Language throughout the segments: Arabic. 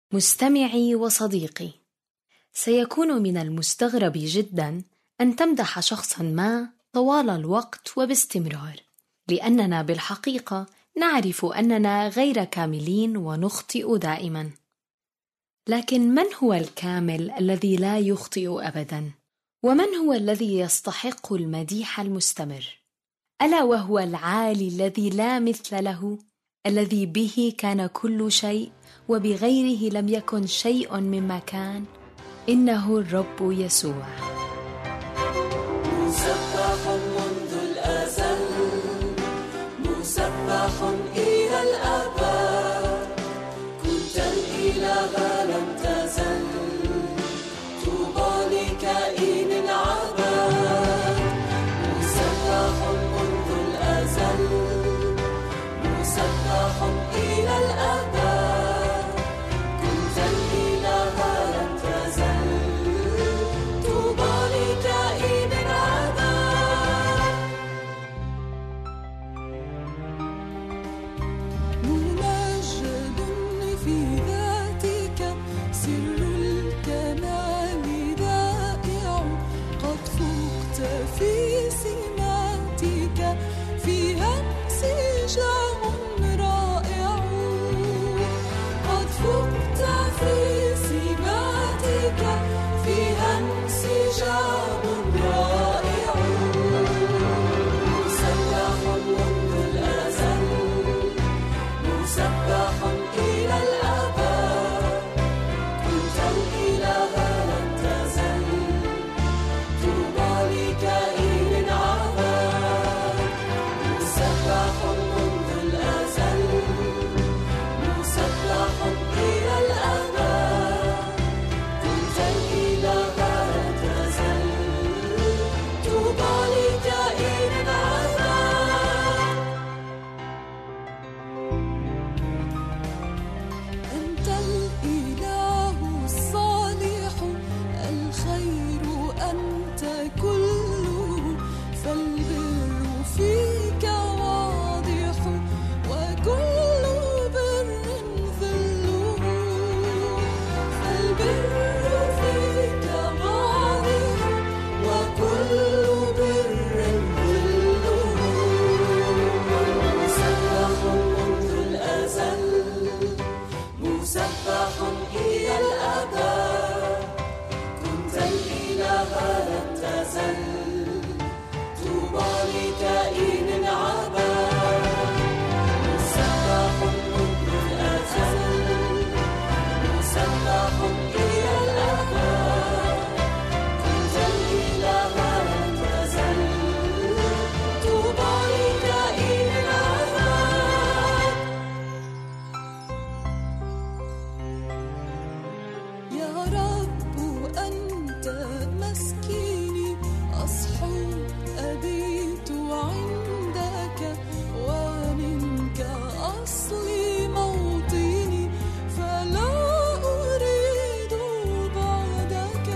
مستمعي وصديقي، سيكون من المستغرب جدا أن تمدح شخصا ما طوال الوقت وباستمرار، لأننا بالحقيقة نعرف أننا غير كاملين ونخطئ دائما. لكن من هو الكامل الذي لا يخطئ أبدا؟ ومن هو الذي يستحق المديح المستمر؟ ألا وهو العالي الذي لا مثل له، الذي به كان كل شيء وبغيره لم يكن شيء مما كان. إنه الرب يسوع. مسبح منذ الأزل، مسبح إلى الأبد، كنت الإله لم تزل، طوبى لكائن عبد. مسبح منذ الأزل، مسبح إلى الأبد، كنت الإله لم تزل، طوبى لكائن عبد. ممجد في ذاتك، سر الكمال ذائع، قد فقت في سماتك، فيها انسجام رائع، قد فقت في سماتك، فيها انسجام رائع. مسبح منذ الأزل، مسبح إلى الأبد، كنت الإله لم تزل، طوبى لكائن عبد. مسبح منذ الأزل، مسبح إلى الأبد، كنت الإله لم تزل، طوبى لكائن عبد. أنت الإله الصالح، الخير أنت كله، فالبر فيك واضح، وكل بر ظله، فالبر فيك واضح، وكل بر ظله. مسبح منذ الأزل، مسبح إلى الأبد، كنت الإله لم تزل، طوبى لكائن عبد. مسبح منذ الأزل، مسبح إلى الأبد، كنت الإله لم تزل، طوبى لكائن عبد. يا رب أنت مسكيني، أصحو أبيت عندك، ومنك أصلي موطني، فلا أريد بعدك،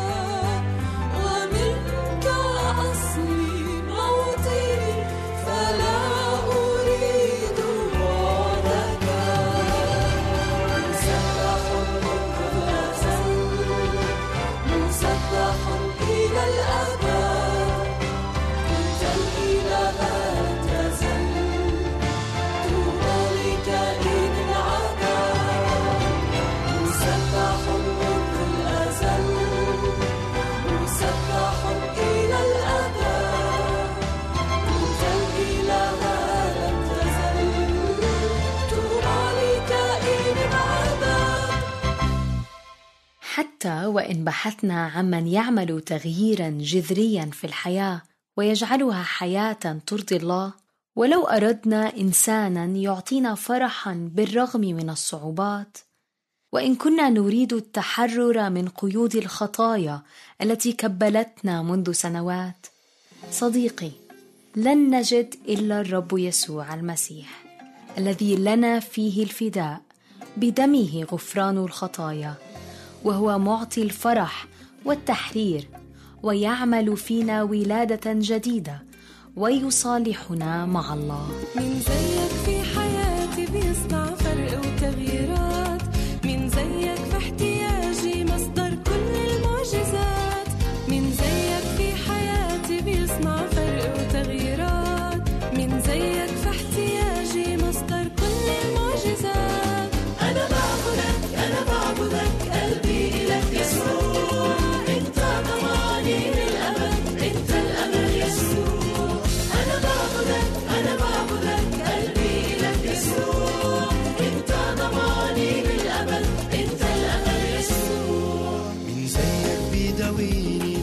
ومنك أصلي موطني، فلا أريد بعدك. مسبح منذ الأزل، مسبح إلى الأبد، كنت الإله لم تزل، طوبى لكائن عبد. مسبح منذ الأزل، مسبح إلى الأبد، كنت الإله لم تزل، طوبى لكائن عبد. حتى وإن بحثنا عمن يعمل تغييرا جذريا في الحياة ويجعلها حياة ترضي الله، ولو أردنا إنسانا يعطينا فرحا بالرغم من الصعوبات، وإن كنا نريد التحرر من قيود الخطايا التي كبلتنا منذ سنوات، صديقي، لن نجد إلا الرب يسوع المسيح، الذي لنا فيه الفداء، بدمه غفران الخطايا، وهو معطي الفرح والتحرير، ويعمل فينا ولادة جديدة ويصالحنا مع الله. من زيك في حياتي بيصنع فرق وتغييرات، من زيك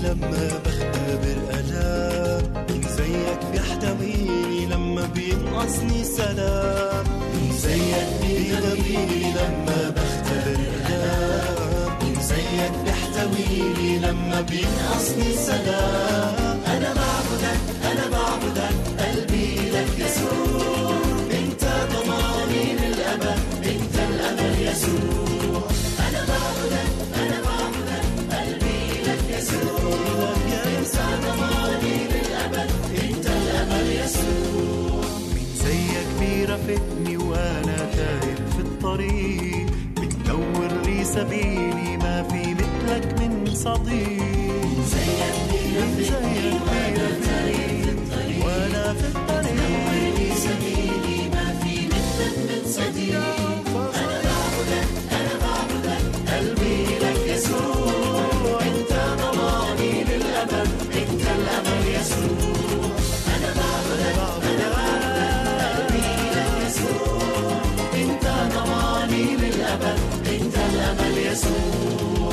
لما بختبر ألام، مين زيك بيحتويني لما بينقصني سلام، مين زيك بيحتويني لما بختبر ألام، مين زيك بيحتويني لما بينقصني سلام. أنا بعبدك أنا بعبدك قلبي لك يسوع، أنت ضماني للأبد، أنت الأمل يسوع. أنا بعبدك أنا بعبدك قلبي لك يسوع، أنت ضماني للأبد، أنت الأمل يسوع. مين زيك بيرافقني وأنا تايه في الطريق، بتنور لي سبيلي ما في مثلك من صديق. مين زيك بيرافقني وأنا تايه في الطريق، وأنا في الطريق بتنور لي سبيلي ما في مثلك من صديق. أنا بعبدك أنا بعبدك قلبي لك يسوع، أنت ضماني للأبد، أنت الأمل يسوع. أنا بعبدك أنا بعبدك قلبي لك يسوع، أنت ضماني للأبد، أنت الأمل يسوع.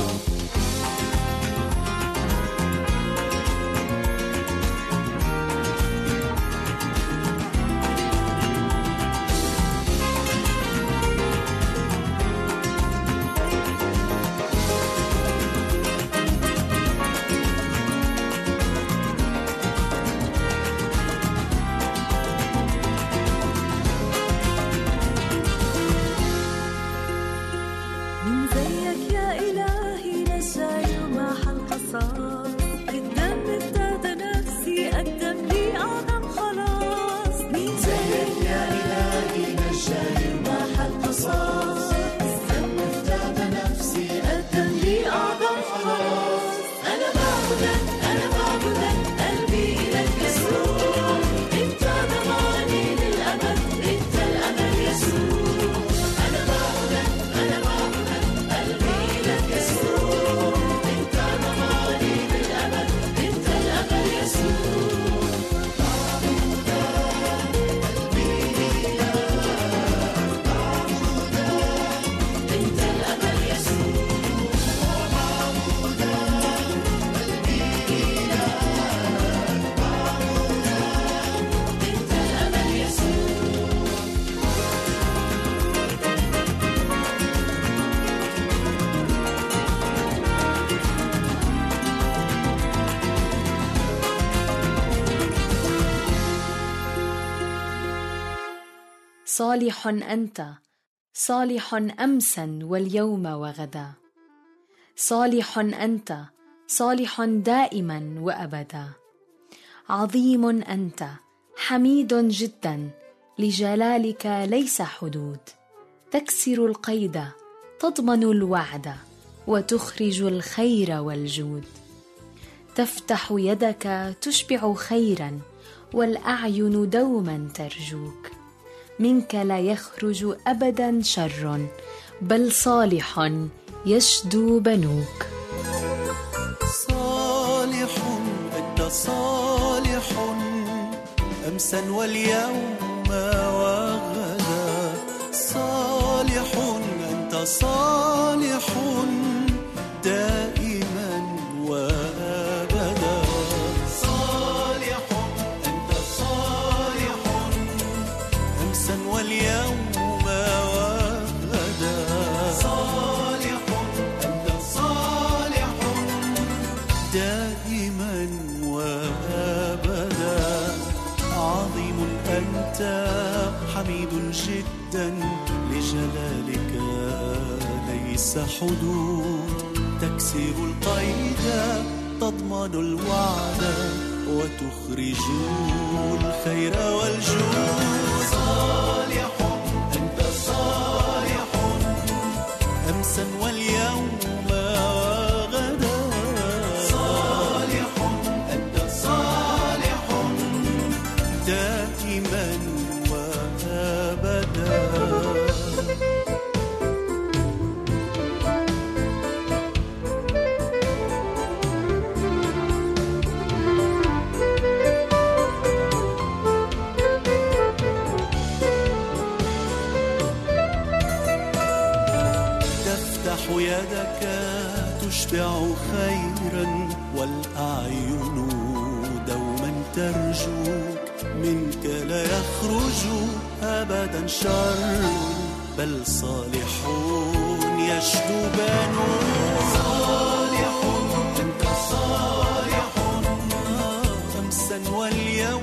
من زيك يا إلهي نجاي ومحل قصاص، بالدم افتدى نفسي قدم لي أعظم خلاص. من زيك يا إلهي نجاي ومحل قصاص، بالدم افتدى نفسي قدم لي أعظم خلاص. أنا بعبدك أنا بعبدك قلبي لك يسوع، أنت ضماني للأبد، أنت الأمل يسوع. أنا بعبدك أنا بعبدك قلبي لك يسوع، أنت ضماني للأبد، أنت الأمل يسوع. أنت الأمل يسوع. أنت الأمل يسوع. صالح أنت، صالح أمسا واليوم وغدا، صالح أنت، صالح دائما وأبدا. عظيم أنت، حميد جدا، لجلالك ليس حدود. تكسر القيد، تضمن الوعد، وتخرج الخير والجود. تفتح يدك تشبع خيرا، والأعين دوما ترجوك. منك لا يخرج أبدا شر، بل صالح يشدو بنوك. صالح أنت صالح أمسا واليوم وغدا، صالح أنت صالح دائما وأبدا. صالح أنت صالح أمسا واليوم وغدا، صالح أنت صالح دائما وأبدا. عظيم أنت حميد جدا، لجلالك ليس حدود. تكسر القيد، تضمن الوعد، وتخرج الخير والجود. صالح أنت صالح أمسا واليوم وغدا، صالح أنت صالح دائما وأبدا. تفتح تفتح يدك تشبع خيرا، والأعين دوما ترجوك، منك لا يخرج أبدا شر، بل صالحون يشدبانون. صالح أنت صالح، أمسا واليوم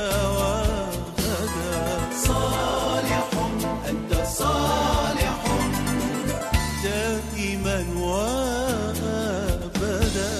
وغدا. صالح أنت صالح، دائما وأبدا.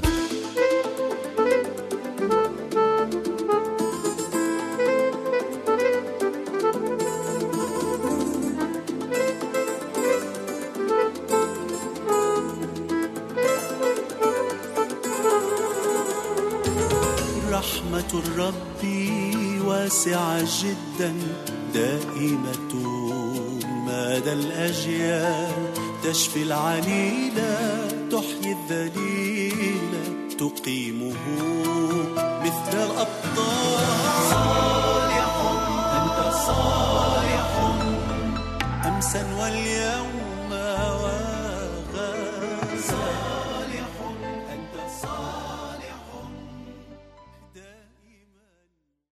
رحمة الرب واسعة جدا، دائمة مدى الأجيال، تشفي العليل تحيي الذليل، تقيمه مثل الأبطال.